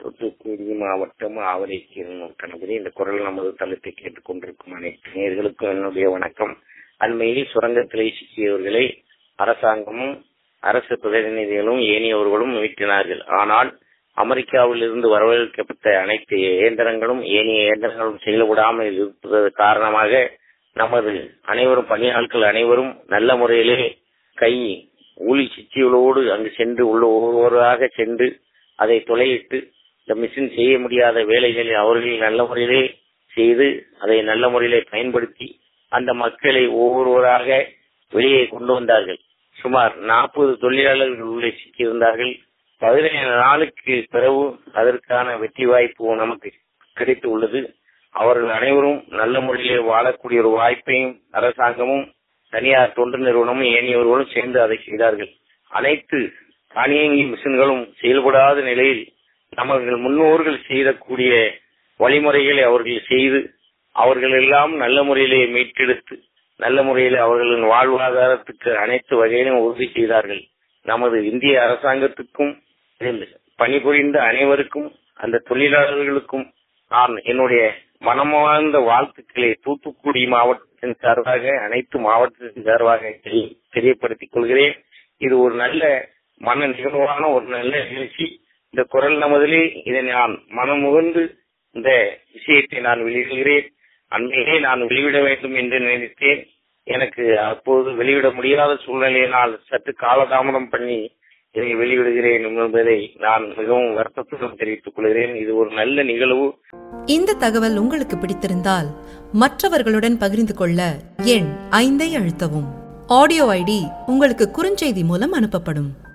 தூத்துக்குடி மாவட்டம் ஆவரைக்கீரன் கணபதி. இந்த குரல் நமது தளத்தை கேட்டுக் கொண்டிருக்கும் அனைத்து நேயர்களுக்கும் என்னுடைய வணக்கம். அண்மையில் சுரங்கத்திலே சிக்கியவர்களை அரசாங்கமும் அரசு பிரதிநிதிகளும் ஏனையவர்களும் மீட்டினார்கள். ஆனால் அமெரிக்காவில் இருந்து வரவழைக்கப்பட்ட அனைத்து இயந்திரங்களும் ஏனைய இயந்திரங்களும் செயல்படாமல் இருப்பது காரணமாக நமது அனைவரும் பணியாட்கள் அனைவரும் நல்ல முறையிலே கை ஊழி சிச்சிகளோடு அங்கு சென்று உள்ள ஒவ்வொருவராக சென்று அதை தொலையிட்டு இந்த மிஷின் செய்ய முடியாத வேலைகளை அவர்கள் நல்ல முறையிலே செய்து அதை நல்ல முறையிலே பயன்படுத்தி அந்த மக்களை ஒவ்வொருவராக வெளியே கொண்டு வந்தார்கள். சுமார் 40 தொழிலாளர்கள் உள்ளே சிக்கியிருந்தார்கள். 17 நாளுக்கு பிறகு அதற்கான வெற்றி வாய்ப்பு நமக்கு கிடைத்து உள்ளது. அவர்கள் அனைவரும் நல்ல முறையிலே வாழக்கூடிய ஒரு வாய்ப்பையும் அரசாங்கமும் தனியார் தொண்டு நிறுவனமும் ஏனையவர்களும் சேர்ந்து அதை செய்தார்கள். அனைத்து தானியங்கி மிஷின்களும் செயல்படாத நிலையில் நமது முன்னோர்கள் செய்யக்கூடிய வழிமுறைகளை அவர்கள் செய்து அவர்கள் எல்லாம் நல்ல முறையிலே மீட்டெடுத்து நல்ல முறையில் அவர்களின் வாழ்வாதாரத்துக்கு அனைத்து வகையிலும் உறுதி செய்தார்கள். நமது இந்திய அரசாங்கத்துக்கும் பணிபுரிந்த அனைவருக்கும் அந்த தொழிலாளர்களுக்கும் நான் என்னுடைய மனமார்ந்த வாழ்த்துக்களை தூத்துக்குடி மாவட்டத்தின் சார்பாக அனைத்து மாவட்டத்தின் சார்பாக தெரியப்படுத்திக் கொள்கிறேன். இது ஒரு நல்ல மன நிகழ்வான ஒரு நல்ல நிகழ்ச்சி. இந்த குரல் நமதிலே இதை நான் மனமுகந்து இந்த விஷயத்தை நான் வெளியிடுகிறேன். அன்றையே நான் வெளியிட வேண்டும் என்று நினைத்தேன். எனக்கு அப்போது வெளியிட முடியாத சூழ்நிலையினால் சற்று காலதாமதம் பண்ணி இதை வெளியிடுகிறேன் என்பதை நான் மிகவும் வருத்தத்துடன் தெரிவித்துக் கொள்கிறேன். இது ஒரு நல்ல நிகழ்வு. இந்த தகவல் உங்களுக்கு பிடித்திருந்தால் மற்றவர்களுடன் பகிர்ந்து கொள்ள எண் 5 அழுத்தவும். ஆடியோ ஐடி உங்களுக்கு குறுஞ்செய்தி மூலம் அனுப்பப்படும்.